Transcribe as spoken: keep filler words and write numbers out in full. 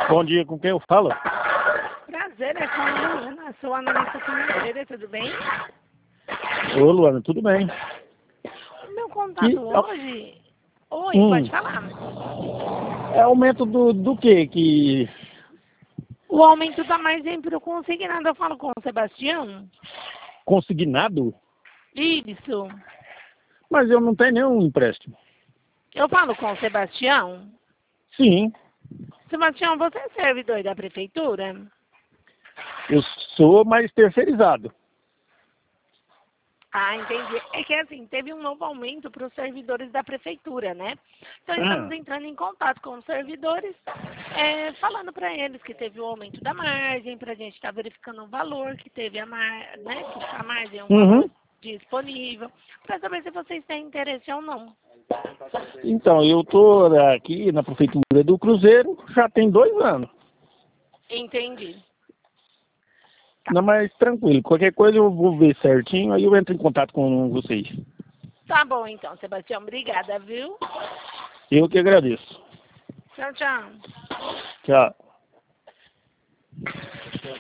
Bom dia, com quem eu falo? Prazer, é com a Luana, sou analista financeira, tudo bem? Ô, Luana, tudo bem? O meu contato E- hoje... Oi, Hum. pode falar. É aumento do, do quê? Que... O aumento da margem para o consignado, eu falo com o Sebastião? Consignado? Isso. Mas eu não tenho nenhum empréstimo. Eu falo com o Sebastião? Sim, Sebastião, você é servidor da prefeitura? eu sou mais terceirizado. Ah, entendi. É que assim, teve um novo aumento para os servidores da prefeitura, né? Então Ah. estamos entrando em contato com os servidores, é, falando para eles que teve o aumento da margem, para a gente estar verificando o valor que teve a margem, né? Que a margem é um Uhum. valor disponível, para saber se vocês têm interesse ou não. Então, eu tô aqui na prefeitura do Cruzeiro já tem dois anos. Entendi. Não, mas tranquilo, qualquer coisa eu vou ver certinho, aí eu entro em contato com vocês. Tá bom então, Sebastião. Obrigada, viu? Eu que agradeço. Tchau, tchau. Tchau.